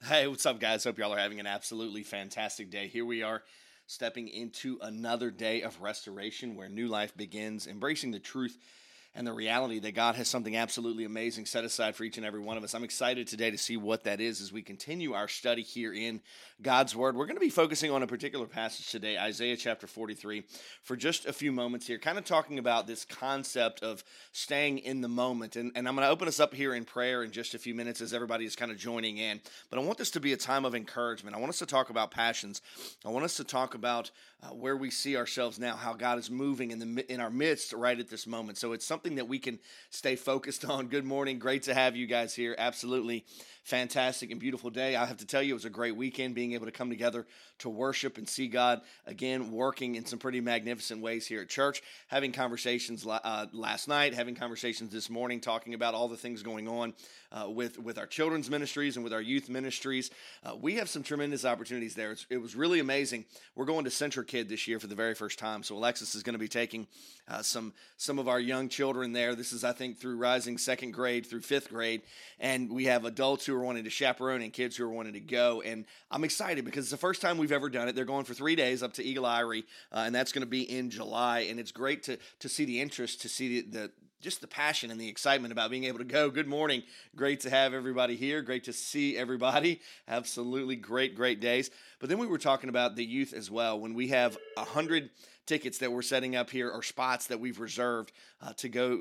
Hey, what's up, guys? Hope y'all are having an absolutely fantastic day. Here we are, stepping into another day of restoration where new life begins, embracing the truth and the reality that God has something absolutely amazing set aside for each and every one of us. I'm excited today to see what that is as we continue our study here in God's Word. We're going to be focusing on a particular passage today, Isaiah chapter 43, for just a few moments here, kind of talking about this concept of staying in the moment. And I'm going to open us up here in prayer in just a few minutes as everybody is kind of joining in. But I want this to be a time of encouragement. I want us to talk about passions. I want us to talk about where we see ourselves now, how God is moving in our midst right at this moment. So it's something that we can stay focused on. Good morning. Great to have you guys here. Absolutely fantastic and beautiful day. I have to tell you, it was a great weekend being able to come together to worship and see God again working in some pretty magnificent ways here at church, having conversations last night, having conversations this morning, talking about all the things going on with our children's ministries and with our youth ministries. We have some tremendous opportunities there. It was really amazing. We're going to CentraKid this year for the very first time. So Alexis is going to be taking some of our young children there. This is, I think, through rising second grade through fifth grade. And we have adults who are wanting to chaperone and kids who are wanting to go. And I'm excited because it's the first time we've ever done it. They're going for 3 days up to Eagle Eyrie, and that's going to be in July. And it's great to see the interest, to see just the passion and the excitement about being able to go. Good morning. Great to have everybody here. Great to see everybody. Absolutely great days. But then we were talking about the youth as well. When we have 100 tickets that we're setting up here, or spots that we've reserved to go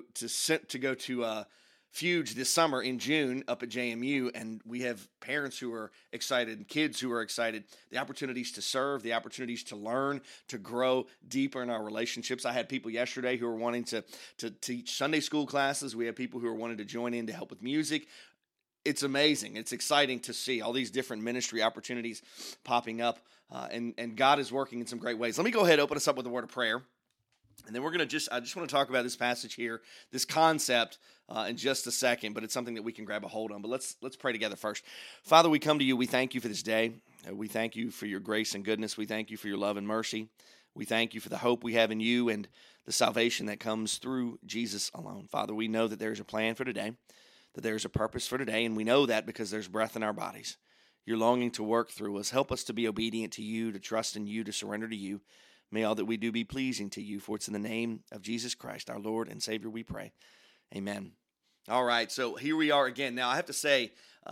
to Fuge this summer in June up at JMU, and we have parents who are excited and kids who are excited, the opportunities to serve, the opportunities to learn, to grow deeper in our relationships. I had people yesterday who are wanting to teach Sunday school classes. We have people who are wanting to join in to help with music. It's amazing. It's exciting to see all these different ministry opportunities popping up, and God is working in some great ways. Let me go ahead and open us up with a word of prayer. And then I just want to talk about this passage here, this concept in just a second, but it's something that we can grab a hold on. But let's pray together first. Father, we come to you. We thank you for this day. We thank you for your grace and goodness. We thank you for your love and mercy. We thank you for the hope we have in you and the salvation that comes through Jesus alone. Father, we know that there's a plan for today, that there's a purpose for today, and we know that because there's breath in our bodies. You're longing to work through us. Help us to be obedient to you, to trust in you, to surrender to you. May all that we do be pleasing to you, for it's in the name of Jesus Christ, our Lord and Savior, we pray. Amen. All right, so here we are again. Now, I have to say,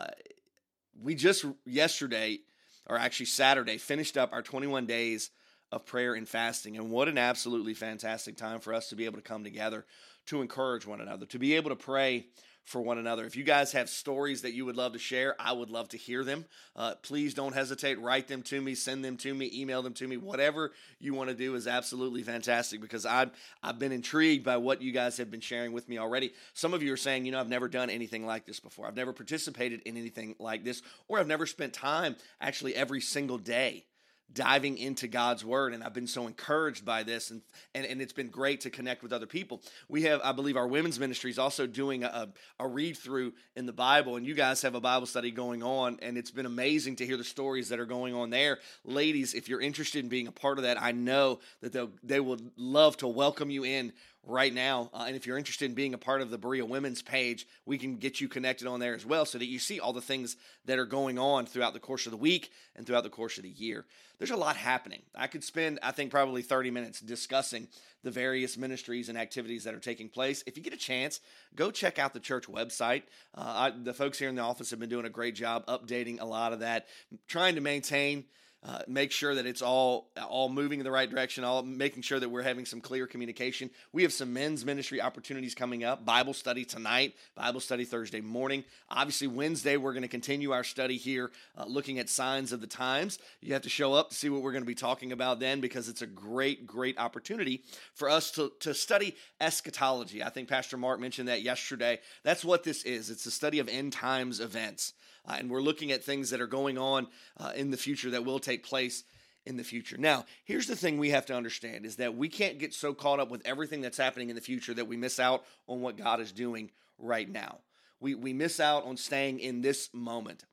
we just yesterday, or actually Saturday, finished up our 21 days of prayer and fasting, and what an absolutely fantastic time for us to be able to come together to encourage one another, to be able to pray for one another. If you guys have stories that you would love to share, I would love to hear them. Please don't hesitate. Write them to me, send them to me, email them to me. Whatever you want to do is absolutely fantastic, because I've been intrigued by what you guys have been sharing with me already. Some of you are saying, I've never done anything like this before. I've never participated in anything like this, or I've never spent time actually every single day diving into God's word, and I've been so encouraged by this, and it's been great to connect with other people. We have, I believe, our women's ministry is also doing a read-through in the Bible, and you guys have a Bible study going on, and it's been amazing to hear the stories that are going on there. Ladies, if you're interested in being a part of that, I know that they would love to welcome you in right now. And if you're interested in being a part of the Berea Women's page, we can get you connected on there as well, so that you see all the things that are going on throughout the course of the week and throughout the course of the year. There's a lot happening. I could spend, I think, probably 30 minutes discussing the various ministries and activities that are taking place. If you get a chance, go check out the church website. The folks here in the office have been doing a great job updating a lot of that, trying to maintain, make sure that it's all moving in the right direction, all making sure that we're having some clear communication. We have some men's ministry opportunities coming up. Bible study tonight, Bible study Thursday morning. Obviously, Wednesday, we're going to continue our study here, looking at signs of the times. You have to show up to see what we're going to be talking about then, because it's a great opportunity for us to study eschatology. I think Pastor Mark mentioned that yesterday. That's what this is. It's a study of end times events. And we're looking at things that are going on in the future that will take place in the future. Now, here's the thing we have to understand, is that we can't get so caught up with everything that's happening in the future that we miss out on what God is doing right now. We miss out on staying in this moment.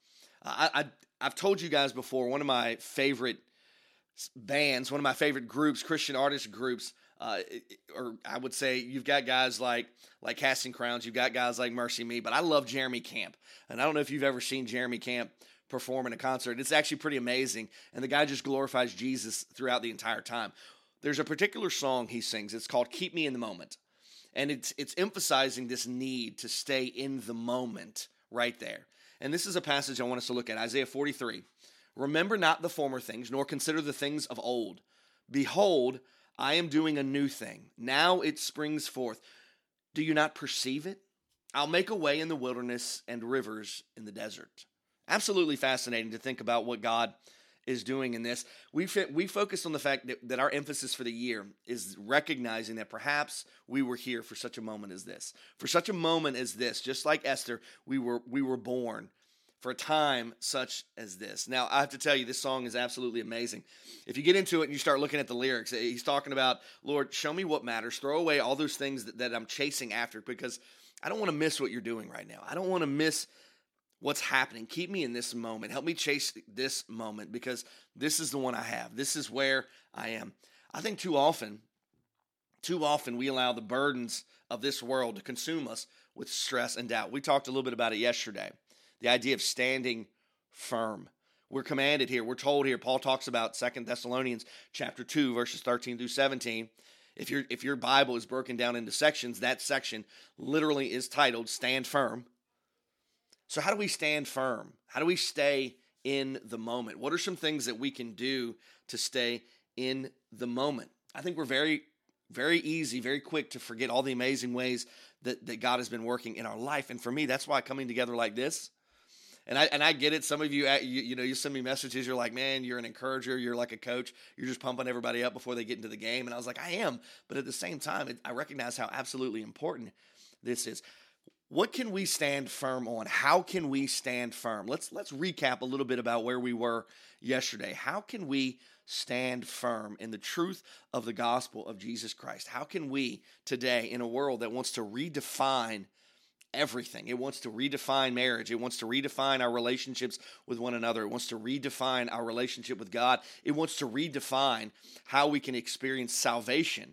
I've told you guys before, one of my favorite bands, one of my favorite groups, Christian artist groups, or I would say you've got guys like Casting Crowns, you've got guys like Mercy Me, but I love Jeremy Camp. And I don't know if you've ever seen Jeremy Camp perform in a concert. It's actually pretty amazing. And the guy just glorifies Jesus throughout the entire time. There's a particular song he sings. It's called Keep Me in the Moment. And it's emphasizing this need to stay in the moment right there. And this is a passage I want us to look at, Isaiah 43. Remember not the former things, nor consider the things of old. Behold, I am doing a new thing. Now it springs forth. Do you not perceive it? I'll make a way in the wilderness and rivers in the desert. Absolutely fascinating to think about what God is doing in this. We focused on the fact that our emphasis for the year is recognizing that perhaps we were here for such a moment as this. For such a moment as this, just like Esther, we were born for a time such as this. Now, I have to tell you, this song is absolutely amazing. If you get into it and you start looking at the lyrics, he's talking about, Lord, show me what matters. Throw away all those things that I'm chasing after, because I don't want to miss what you're doing right now. I don't want to miss what's happening. Keep me in this moment. Help me chase this moment, because this is the one I have. This is where I am. I think too often we allow the burdens of this world to consume us with stress and doubt. We talked a little bit about it yesterday. The idea of standing firm. We're commanded here. We're told here. Paul talks about 2 Thessalonians chapter 2, verses 13 through 17. If your Bible is broken down into sections, that section literally is titled Stand Firm. So how do we stand firm? How do we stay in the moment? What are some things that we can do to stay in the moment? I think we're very, very easy, very quick to forget all the amazing ways that God has been working in our life. And for me, that's why coming together like this, and I get it. Some of you, you send me messages. You're like, man, you're an encourager. You're like a coach. You're just pumping everybody up before they get into the game. And I was like, I am. But at the same time, I recognize how absolutely important this is. What can we stand firm on? How can we stand firm? Let's recap a little bit about where we were yesterday. How can we stand firm in the truth of the gospel of Jesus Christ? How can we today, in a world that wants to redefine everything, it wants to redefine marriage, it wants to redefine our relationships with one another, it wants to redefine our relationship with God, it wants to redefine how we can experience salvation.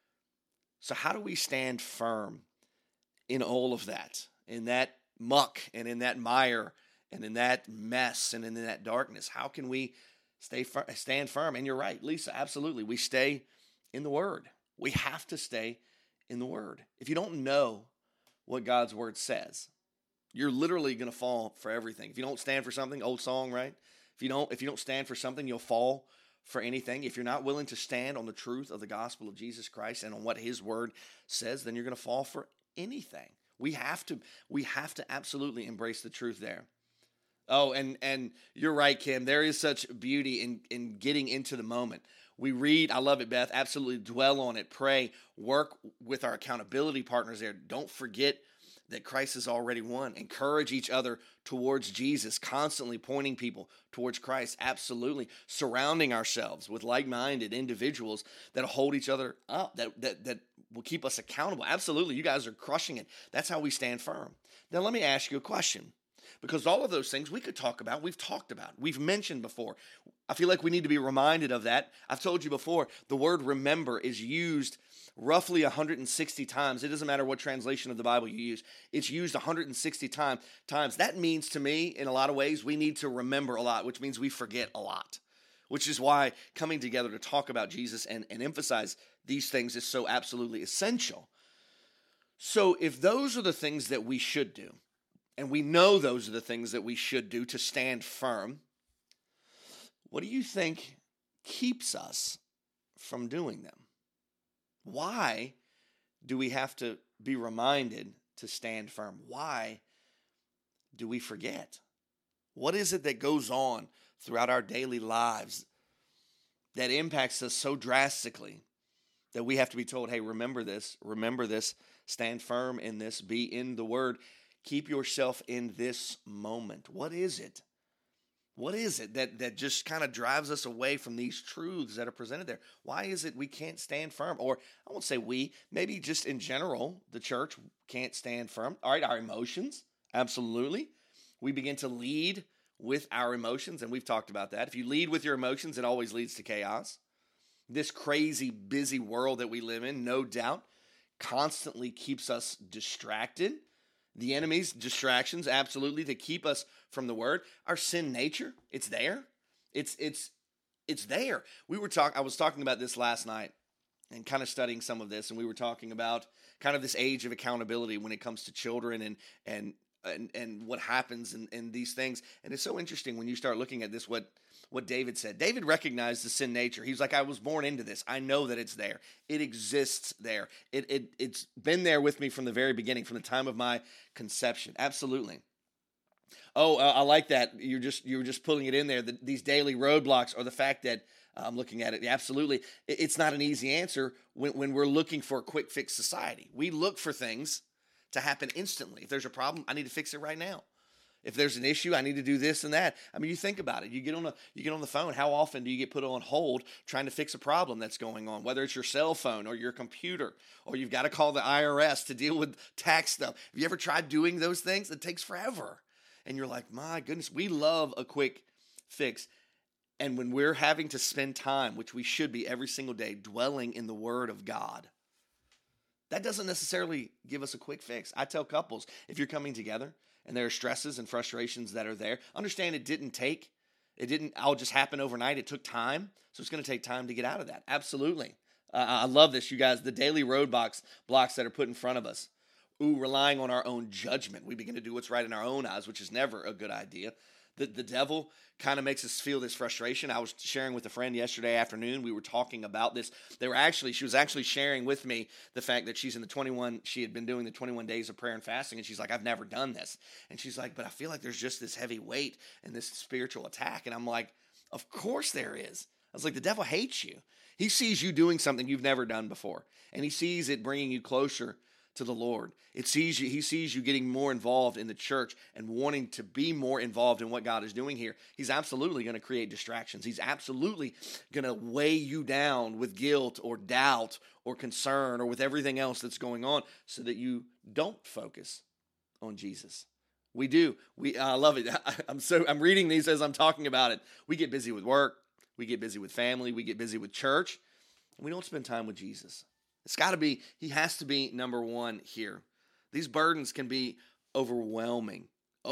So how do we stand firm in all of that, in that muck and in that mire and in that mess and in that darkness? How can we stand firm? And you're right, Lisa, absolutely. We stay in the Word. We have to stay in the Word. If you don't know what God's Word says, you're literally going to fall for everything. If you don't stand for something, old song, right? If you don't stand for something, you'll fall for anything. If you're not willing to stand on the truth of the gospel of Jesus Christ and on what His Word says, then you're going to fall for anything. We have to absolutely embrace the truth there. Oh, and you're right, Kim. There is such beauty in getting into the moment. We read, I love it, Beth, absolutely dwell on it, pray, work with our accountability partners there. Don't forget that Christ has already won. Encourage each other towards Jesus, constantly pointing people towards Christ, absolutely. Surrounding ourselves with like-minded individuals that hold each other up, that will keep us accountable. Absolutely, you guys are crushing it. That's how we stand firm. Now let me ask you a question, because all of those things we could talk about, we've talked about, we've mentioned before. I feel like we need to be reminded of that. I've told you before, the word remember is used roughly 160 times. It doesn't matter what translation of the Bible you use. It's used 160 times. That means to me, in a lot of ways, we need to remember a lot, which means we forget a lot, which is why coming together to talk about Jesus and emphasize these things is so absolutely essential. So if those are the things that we should do, and we know those are the things that we should do to stand firm, what do you think keeps us from doing them? Why do we have to be reminded to stand firm? Why do we forget? What is it that goes on throughout our daily lives that impacts us so drastically that we have to be told, hey, remember this, stand firm in this, be in the Word, keep yourself in this moment? What is it? What is it that just kind of drives us away from these truths that are presented there? Why is it we can't stand firm? Or I won't say we, maybe just in general, the church can't stand firm. All right, our emotions, absolutely. We begin to lead with our emotions, and we've talked about that. If you lead with your emotions, it always leads to chaos. This crazy, busy world that we live in, no doubt, constantly keeps us distracted The enemy's distractions, absolutely, to keep us from the word. Our sin nature, it's there. It's there. I was talking about this last night and kind of studying some of this, and we were talking about kind of this age of accountability when it comes to children and what happens and these things. And it's so interesting when you start looking at this, what David said. David recognized the sin nature. He was like, I was born into this. I know that it's there. It exists there. It's been there with me from the very beginning, from the time of my conception. Absolutely. Oh, I like that. You were just pulling it in there. These daily roadblocks, or the fact that I'm looking at it. Absolutely, it's not an easy answer when we're looking for a quick fix society. We look for things to happen instantly. If there's a problem, I need to fix it right now. If there's an issue, I need to do this and that. I mean, you think about it. You get on the phone. How often do you get put on hold trying to fix a problem that's going on? Whether it's your cell phone or your computer, or you've got to call the IRS to deal with tax stuff. Have you ever tried doing those things? It takes forever. And you're like, my goodness, we love a quick fix. And when we're having to spend time, which we should be every single day, dwelling in the Word of God, that doesn't necessarily give us a quick fix. I tell couples, if you're coming together and there are stresses and frustrations that are there, understand it didn't all just happen overnight. It took time. So it's going to take time to get out of that. Absolutely. I love this, you guys. The daily blocks that are put in front of us. Relying on our own judgment. We begin to do what's right in our own eyes, which is never a good idea. The devil kind of makes us feel this frustration. I was sharing with a friend yesterday afternoon. We were talking about this. She was actually sharing with me the fact that she had been doing the 21 days of prayer and fasting, and she's like, I've never done this. And she's like, but I feel like there's just this heavy weight and this spiritual attack. And I'm like, of course there is. I was like, the devil hates you. He sees you doing something you've never done before, and he sees it bringing you closer to the Lord. He sees you getting more involved in the church and wanting to be more involved in what God is doing here. He's absolutely going to create distractions. He's absolutely going to weigh you down with guilt or doubt or concern or with everything else that's going on so that you don't focus on Jesus. We do. I love it. I'm reading these as I'm talking about it. We get busy with work. We get busy with family. We get busy with church. And we don't spend time with Jesus. He has to be number one here. These burdens can be overwhelming.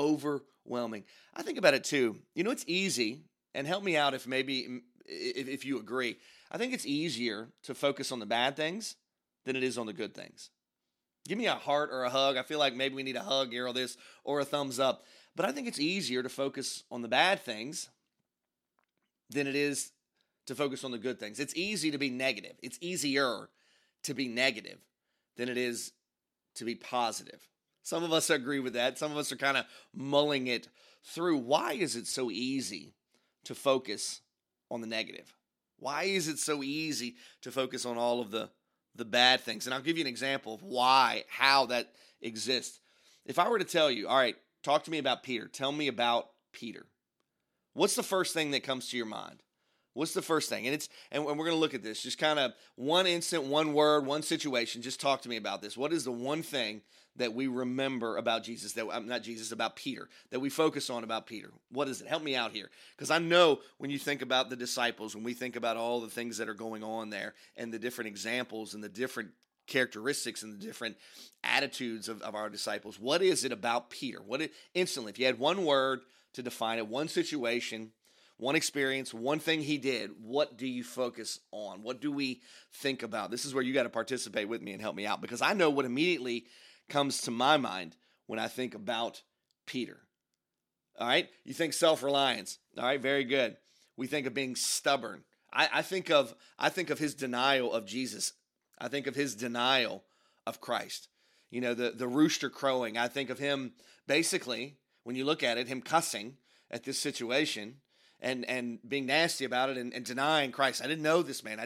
I think about it too. It's easy, and help me out if you agree. I think it's easier to focus on the bad things than it is on the good things. Give me a heart or a hug. I feel like maybe we need a hug here or a thumbs up. But I think it's easier to focus on the bad things than it is to focus on the good things. It's easy to be negative. It's easier to be negative than it is to be positive. Some of us agree with that. Some of us are kind of mulling it through. Why is it so easy to focus on the negative? Why is it so easy to focus on all of the bad things? And I'll give you an example of how that exists. If I were to tell you, all right, talk to me about Peter. Tell me about Peter. What's the first thing that comes to your mind? What's the first thing? And we're going to look at this. Just kind of one instant, one word, one situation. Just talk to me about this. What is the one thing that we remember about Jesus, about Peter, that we focus on about Peter? What is it? Help me out here. Because I know when you think about the disciples, when we think about all the things that are going on there and the different examples and the different characteristics and the different attitudes of our disciples, what is it about Peter? Instantly, if you had one word to define it, one situation, one experience, one thing he did, what do you focus on? What do we think about? This is where you got to participate with me and help me out, because I know what immediately comes to my mind when I think about Peter. All right? You think self-reliance. All right, very good. We think of being stubborn. I think of his denial of Jesus. I think of his denial of Christ. The rooster crowing. I think of him basically, when you look at it, him cussing at this situation and being nasty about it and denying Christ. I didn't know this man.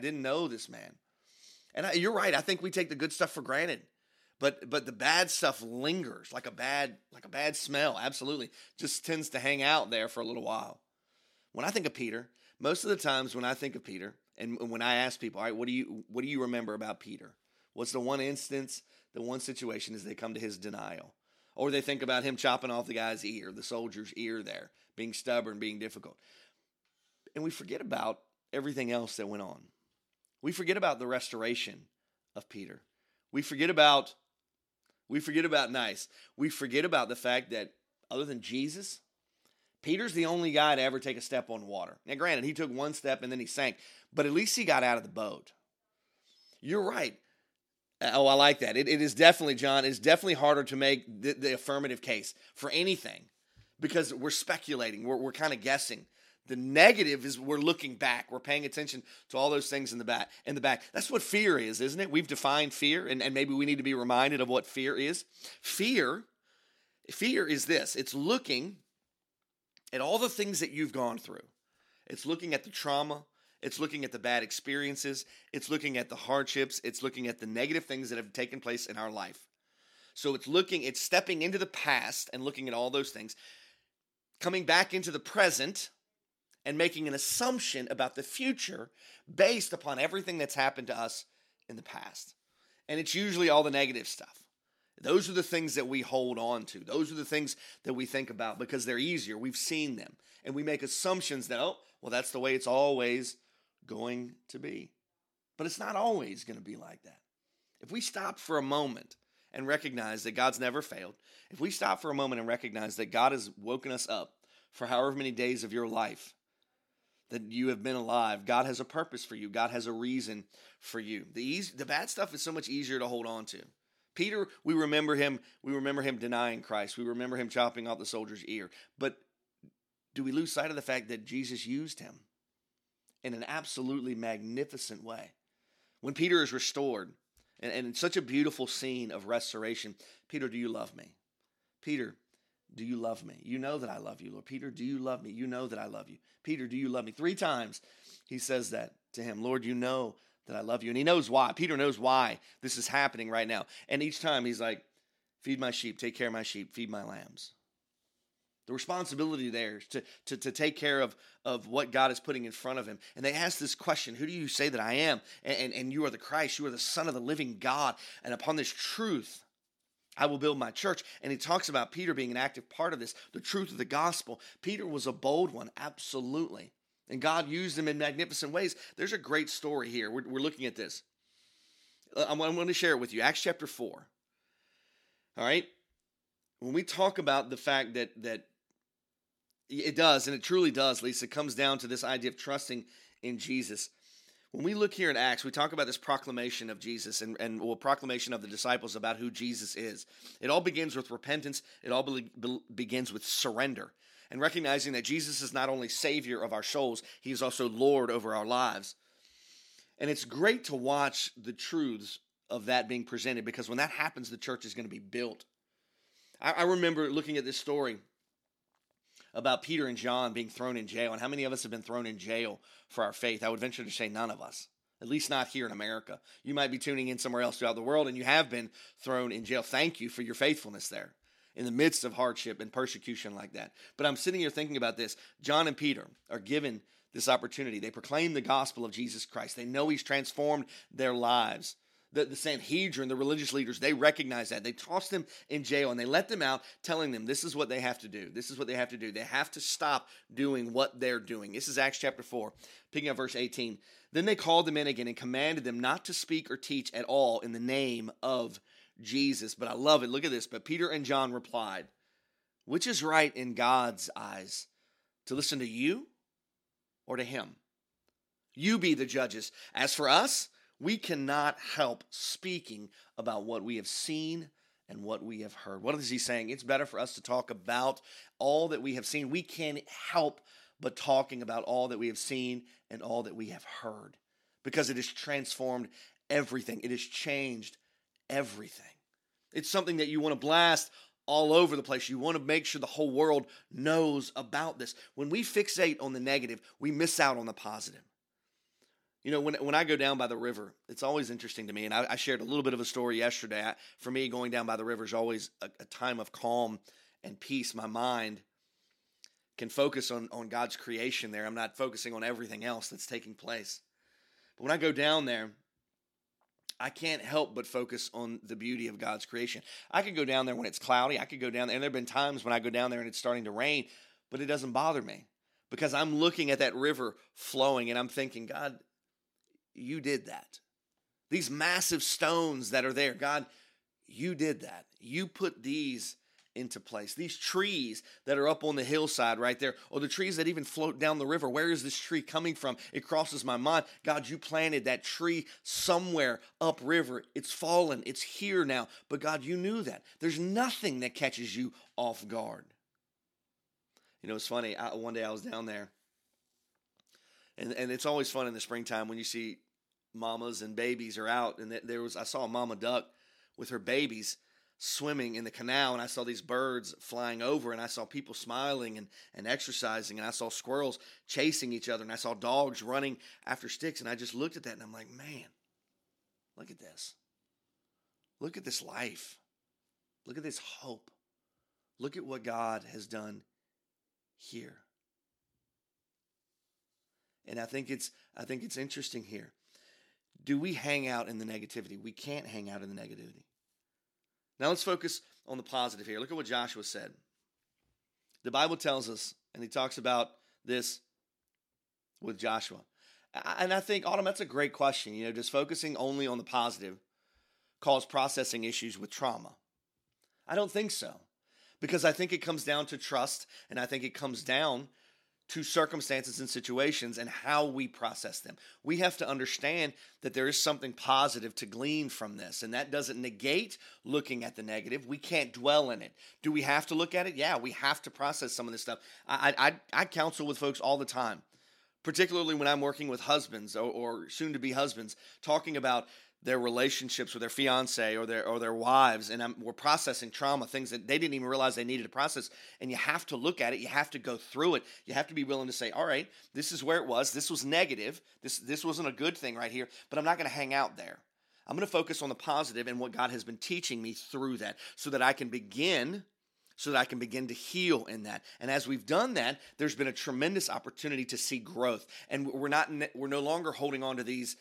And you're right. I think we take the good stuff for granted. But the bad stuff lingers like a bad smell. Absolutely. Just tends to hang out there for a little while. When I think of Peter, most of the times when I think of Peter, and when I ask people, all right, what do you remember about Peter? What's the one instance, the one situation is they come to his denial. Or they think about him chopping off the guy's ear, the soldier's ear there, being stubborn, being difficult. And we forget about everything else that went on. We forget about the restoration of Peter. We forget about We forget about nice. We forget about the fact that other than Jesus, Peter's the only guy to ever take a step on water. Now, granted, he took one step and then he sank, but at least he got out of the boat. You're right. Oh, I like that. It is definitely, John, it's definitely harder to make the affirmative case for anything because we're speculating. We're kind of guessing. The negative is we're looking back. We're paying attention to all those things in the back. That's what fear is, isn't it? We've defined fear, and maybe we need to be reminded of what fear is. Fear is this. It's looking at all the things that you've gone through. It's looking at the trauma. It's looking at the bad experiences. It's looking at the hardships. It's looking at the negative things that have taken place in our life. So it's stepping into the past and looking at all those things, coming back into the present and making an assumption about the future based upon everything that's happened to us in the past. And it's usually all the negative stuff. Those are the things that we hold on to. Those are the things that we think about because they're easier. We've seen them. And we make assumptions that, that's the way it's always going to be. But it's not always going to be like that. If we stop for a moment and recognize that God's never failed, if we stop for a moment and recognize that God has woken us up for however many days of your life that you have been alive, God has a purpose for you. God has a reason for you. The bad stuff is so much easier to hold on to. Peter, we remember him denying Christ. We remember him chopping off the soldier's ear. But do we lose sight of the fact that Jesus used him in an absolutely magnificent way? When Peter is restored, and it's such a beautiful scene of restoration, Peter, do you love me? Peter, do you love me? You know that I love you, Lord. Peter, do you love me? You know that I love you. Peter, do you love me? 3 times he says that to him. Lord, you know that I love you. And he knows why. Peter knows why this is happening right now. And each time he's like, feed my sheep, take care of my sheep, feed my lambs. The responsibility there is to take care of what God is putting in front of him. And they ask this question, who do you say that I am? And you are the Christ, you are the Son of the living God. And upon this truth, I will build my church. And he talks about Peter being an active part of this, the truth of the gospel. Peter was a bold one, absolutely. And God used him in magnificent ways. There's a great story here. We're looking at this. I'm going to share it with you. Acts chapter 4. All right? When we talk about the fact that it does, and it truly does, Lisa, it comes down to this idea of trusting in Jesus. When we look here in Acts, we talk about this proclamation of Jesus and proclamation of the disciples about who Jesus is. It all begins with repentance. It all begins with surrender and recognizing that Jesus is not only Savior of our souls, He is also Lord over our lives. And it's great to watch the truths of that being presented because when that happens, the church is going to be built. I remember looking at this story about Peter and John being thrown in jail. And how many of us have been thrown in jail for our faith? I would venture to say none of us, at least not here in America. You might be tuning in somewhere else throughout the world, and you have been thrown in jail. Thank you for your faithfulness there in the midst of hardship and persecution like that. But I'm sitting here thinking about this. John and Peter are given this opportunity. They proclaim the gospel of Jesus Christ. They know He's transformed their lives. The Sanhedrin, the religious leaders, they recognize that. They tossed them in jail and they let them out, telling them this is what they have to do. This is what they have to do. They have to stop doing what they're doing. This is Acts chapter 4, picking up verse 18. Then they called them in again and commanded them not to speak or teach at all in the name of Jesus. But I love it. Look at this. But Peter and John replied, which is right in God's eyes, to listen to you or to Him? You be the judges. As for us, we cannot help speaking about what we have seen and what we have heard. What is he saying? It's better for us to talk about all that we have seen. We can't help but talking about all that we have seen and all that we have heard because it has transformed everything. It has changed everything. It's something that you want to blast all over the place. You want to make sure the whole world knows about this. When we fixate on the negative, we miss out on the positive. You know, when I go down by the river, it's always interesting to me, and I shared a little bit of a story yesterday. For me, going down by the river is always a time of calm and peace. My mind can focus on God's creation there. I'm not focusing on everything else that's taking place. But when I go down there, I can't help but focus on the beauty of God's creation. I could go down there when it's cloudy. I could go down there, and there have been times when I go down there and it's starting to rain, but it doesn't bother me because I'm looking at that river flowing, and I'm thinking, God, you did that. These massive stones that are there, God, you did that. You put these into place. These trees that are up on the hillside right there, or the trees that even float down the river. Where is this tree coming from? It crosses my mind. God, you planted that tree somewhere upriver. It's fallen. It's here now. But God, you knew that. There's nothing that catches you off guard. You know, it's funny. One day I was down there, and it's always fun in the springtime when you see mamas and babies are out. And I saw a mama duck with her babies swimming in the canal, and I saw these birds flying over, and I saw people smiling and exercising, and I saw squirrels chasing each other, and I saw dogs running after sticks, and I just looked at that, and I'm like, man, look at this. Look at this life. Look at this hope. Look at what God has done here. And I think it's interesting here. Do we hang out in the negativity? We can't hang out in the negativity. Now let's focus on the positive here. Look at what Joshua said. The Bible tells us, and he talks about this with Joshua. And I think, Autumn, that's a great question. You know, does focusing only on the positive cause processing issues with trauma? I don't think so. Because I think it comes down to trust, and I think it comes down to circumstances and situations and how we process them. We have to understand that there is something positive to glean from this, and that doesn't negate looking at the negative. We can't dwell in it. Do we have to look at it? Yeah, we have to process some of this stuff. I counsel with folks all the time, particularly when I'm working with husbands or soon-to-be husbands, talking about their relationships with their fiance or their wives, and we're processing trauma, things that they didn't even realize they needed to process. And you have to look at it. You have to go through it. You have to be willing to say, all right, this is where it was. This was negative. This wasn't a good thing right here, but I'm not going to hang out there. I'm going to focus on the positive and what God has been teaching me through that so that I can begin to heal in that. And as we've done that, there's been a tremendous opportunity to see growth. And we're no longer holding on to these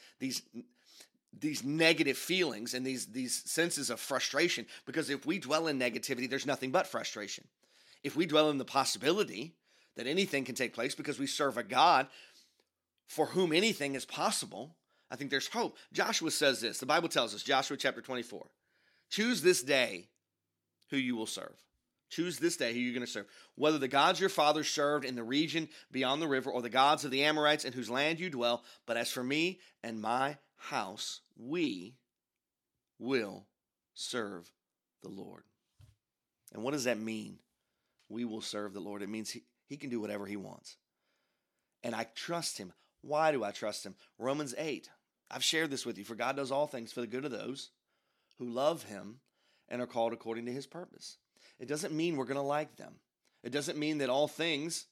negative feelings and these senses of frustration, because if we dwell in negativity, there's nothing but frustration. If we dwell in the possibility that anything can take place because we serve a God for whom anything is possible, I think there's hope. Joshua says this. The Bible tells us, Joshua chapter 24, choose this day who you will serve. Choose this day who you're going to serve, whether the gods your fathers served in the region beyond the river or the gods of the Amorites in whose land you dwell. But as for me and my house, we will serve the Lord. And what does that mean? We will serve the Lord. It means he can do whatever he wants. And I trust him. Why do I trust him? Romans 8. I've shared this with you. For God does all things for the good of those who love him and are called according to his purpose. It doesn't mean we're going to like them. It doesn't mean that all things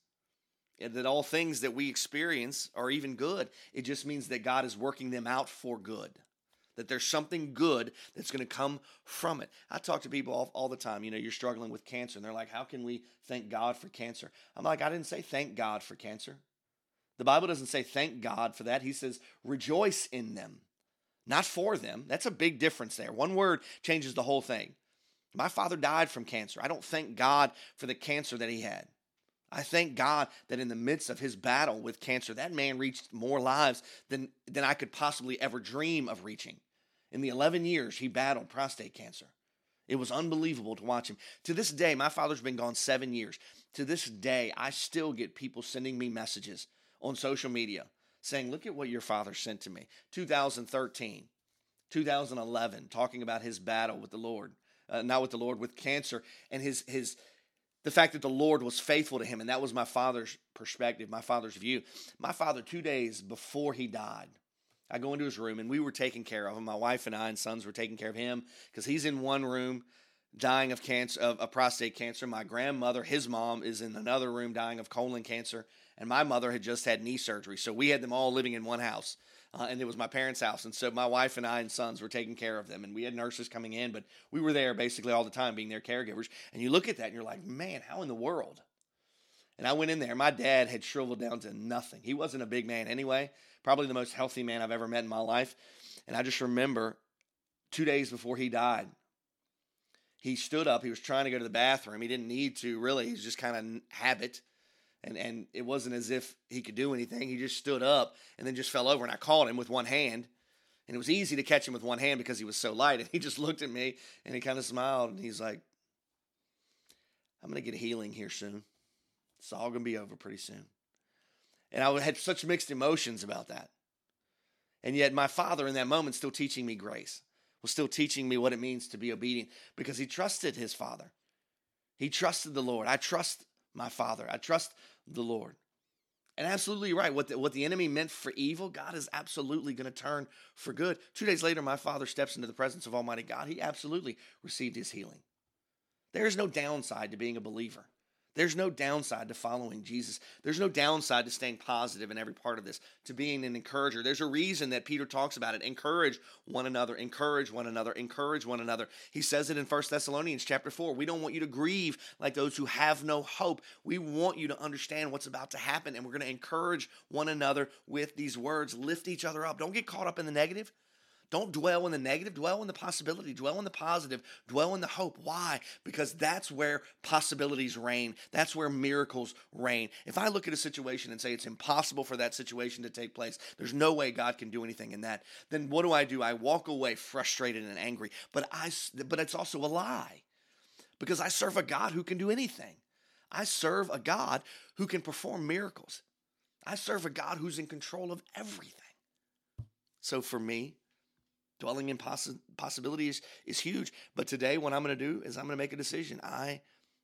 that we experience are even good. It just means that God is working them out for good, that there's something good that's going to come from it. I talk to people all the time, you're struggling with cancer, and they're like, how can we thank God for cancer? I'm like, I didn't say thank God for cancer. The Bible doesn't say thank God for that. He says rejoice in them, not for them. That's a big difference there. One word changes the whole thing. My father died from cancer. I don't thank God for the cancer that he had. I thank God that in the midst of his battle with cancer, that man reached more lives than I could possibly ever dream of reaching. In the 11 years he battled prostate cancer, it was unbelievable to watch him. To this day, my father's been gone 7 years. To this day, I still get people sending me messages on social media saying, look at what your father sent to me. 2013, 2011, talking about his battle with the Lord, with cancer, and the fact that the Lord was faithful to him. And that was my father's perspective, my father's view. My father, 2 days before he died, I go into his room and we were taking care of him. My wife and I and sons were taking care of him because he's in one room dying of cancer, of prostate cancer. My grandmother, his mom, is in another room dying of colon cancer. And my mother had just had knee surgery. So we had them all living in one house. And it was my parents' house. And so my wife and I and sons were taking care of them. And we had nurses coming in, but we were there basically all the time being their caregivers. And you look at that and you're like, man, how in the world? And I went in there. My dad had shriveled down to nothing. He wasn't a big man anyway. Probably the most healthy man I've ever met in my life. And I just remember 2 days before he died, he stood up. He was trying to go to the bathroom. He didn't need to, really. He was just kind of habit. And it wasn't as if he could do anything. He just stood up and then just fell over. And I called him with one hand. And it was easy to catch him with one hand because he was so light. And he just looked at me and he kind of smiled. And he's like, I'm going to get healing here soon. It's all going to be over pretty soon. And I had such mixed emotions about that. And yet my father in that moment still teaching me grace, was still teaching me what it means to be obedient because he trusted his father. He trusted the Lord. I trust my father. I trust the Lord. And absolutely right. What the enemy meant for evil, God is absolutely going to turn for good. 2 days later, my father steps into the presence of Almighty God. He absolutely received his healing. There is no downside to being a believer. There's no downside to following Jesus. There's no downside to staying positive in every part of this, to being an encourager. There's a reason that Peter talks about it. Encourage one another, encourage one another, encourage one another. He says it in 1 Thessalonians chapter 4. We don't want you to grieve like those who have no hope. We want you to understand what's about to happen, and we're going to encourage one another with these words. Lift each other up. Don't get caught up in the negative. Don't dwell in the negative, dwell in the possibility, dwell in the positive, dwell in the hope. Why? Because that's where possibilities reign. That's where miracles reign. If I look at a situation and say it's impossible for that situation to take place, there's no way God can do anything in that, then what do? I walk away frustrated and angry. But it's also a lie because I serve a God who can do anything. I serve a God who can perform miracles. I serve a God who's in control of everything. So for me, dwelling in possibility is huge. But today, what I'm going to do is I'm going to make a decision. I,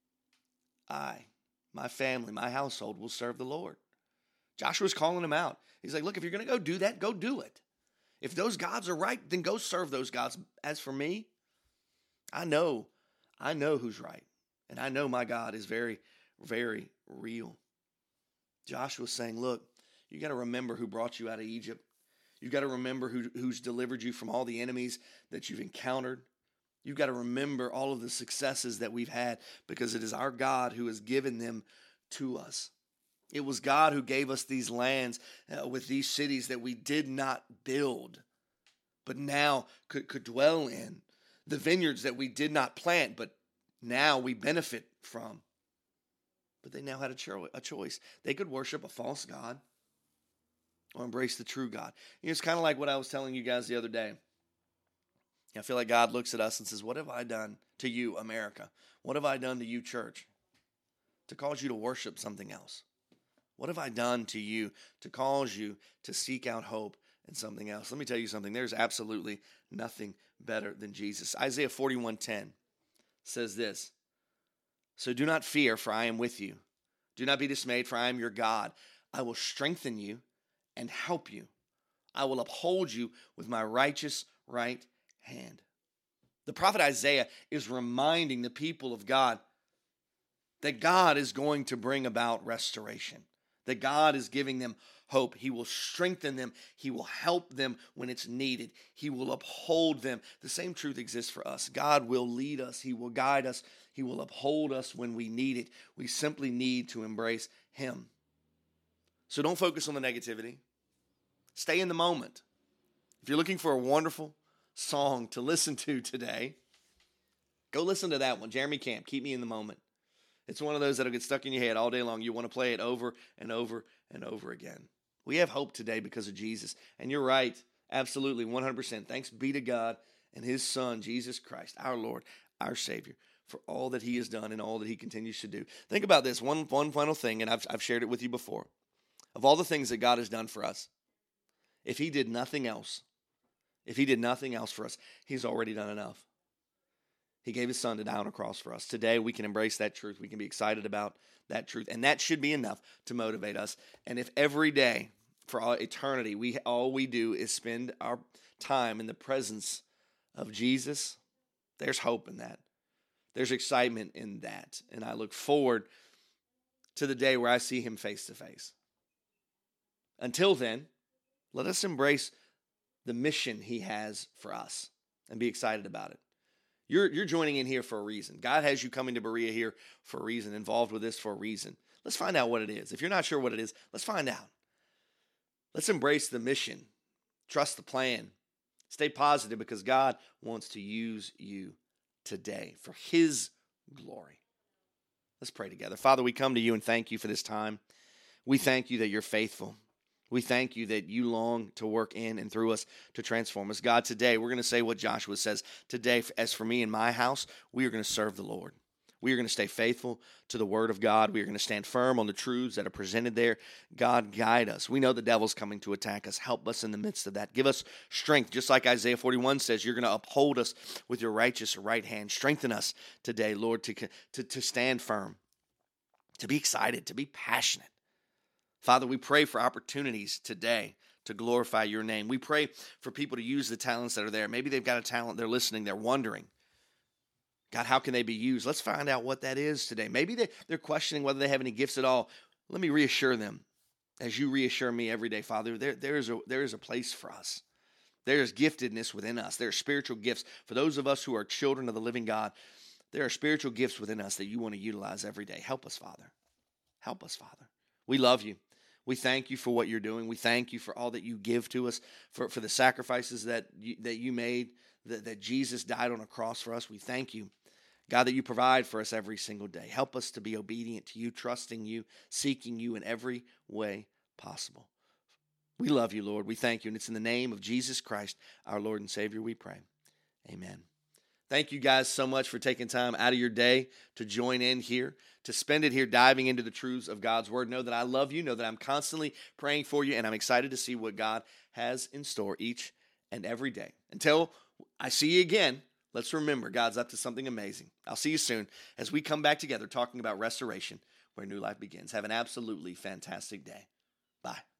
my family, my household will serve the Lord. Joshua's calling him out. He's like, look, if you're going to go do that, go do it. If those gods are right, then go serve those gods. As for me, I know who's right. And I know my God is very, very real. Joshua's saying, look, you got to remember who brought you out of Egypt. You've got to remember who's delivered you from all the enemies that you've encountered. You've got to remember all of the successes that we've had because it is our God who has given them to us. It was God who gave us these lands with these cities that we did not build, but now could dwell in. The vineyards that we did not plant, but now we benefit from. But they now had a choice. They could worship a false god or embrace the true God. It's kind of like what I was telling you guys the other day. I feel like God looks at us and says, what have I done to you, America? What have I done to you, church, to cause you to worship something else? What have I done to you to cause you to seek out hope in something else? Let me tell you something. There's absolutely nothing better than Jesus. Isaiah 41:10 says this, so do not fear, for I am with you. Do not be dismayed, for I am your God. I will strengthen you and help you. I will uphold you with my righteous right hand. The prophet Isaiah is reminding the people of God that God is going to bring about restoration, that God is giving them hope. He will strengthen them. He will help them when it's needed. He will uphold them. The same truth exists for us. God will lead us. He will guide us. He will uphold us when we need it. We simply need to embrace Him. So don't focus on the negativity. Stay in the moment. If you're looking for a wonderful song to listen to today, go listen to that one. Jeremy Camp, Keep Me in the Moment. It's one of those that'll get stuck in your head all day long. You want to play it over and over and over again. We have hope today because of Jesus. And you're right, absolutely, 100%. Thanks be to God and His Son, Jesus Christ, our Lord, our Savior, for all that He has done and all that He continues to do. Think about this, one final thing, and I've shared it with you before. Of all the things that God has done for us, if He did nothing else for us, He's already done enough. He gave His Son to die on a cross for us. Today, we can embrace that truth. We can be excited about that truth. And that should be enough to motivate us. And if every day, for all eternity, all we do is spend our time in the presence of Jesus, there's hope in that. There's excitement in that. And I look forward to the day where I see Him face to face. Until then, let us embrace the mission He has for us and be excited about it. You're joining in here for a reason. God has you coming to Berea here for a reason, involved with this for a reason. Let's find out what it is. If you're not sure what it is, let's find out. Let's embrace the mission. Trust the plan. Stay positive because God wants to use you today for His glory. Let's pray together. Father, we come to You and thank You for this time. We thank You that You're faithful. We thank you that you long to work in and through us to transform us. God, today we're going to say what Joshua says. Today, as for me and my house, we are going to serve the Lord. We are going to stay faithful to the word of God. We are going to stand firm on the truths that are presented there. God, guide us. We know the devil's coming to attack us. Help us in the midst of that. Give us strength. Just like Isaiah 41 says, you're going to uphold us with your righteous right hand. Strengthen us today, Lord, to stand firm, to be excited, to be passionate. Father, we pray for opportunities today to glorify your name. We pray for people to use the talents that are there. Maybe they've got a talent, they're listening, they're wondering, God, how can they be used? Let's find out what that is today. Maybe they're questioning whether they have any gifts at all. Let me reassure them, as you reassure me every day, Father, there is a place for us. There is giftedness within us. There are spiritual gifts. For those of us who are children of the living God, there are spiritual gifts within us that you want to utilize every day. Help us, Father. Help us, Father. We love you. We thank you for what you're doing. We thank you for all that you give to us, for the sacrifices that you made, that Jesus died on a cross for us. We thank you, God, that you provide for us every single day. Help us to be obedient to you, trusting you, seeking you in every way possible. We love you, Lord. We thank you. And it's in the name of Jesus Christ, our Lord and Savior, we pray. Amen. Thank you guys so much for taking time out of your day to join in here, to spend it here diving into the truths of God's word. Know that I love you. Know that I'm constantly praying for you, and I'm excited to see what God has in store each and every day. Until I see you again, let's remember God's up to something amazing. I'll see you soon as we come back together talking about restoration, where new life begins. Have an absolutely fantastic day. Bye.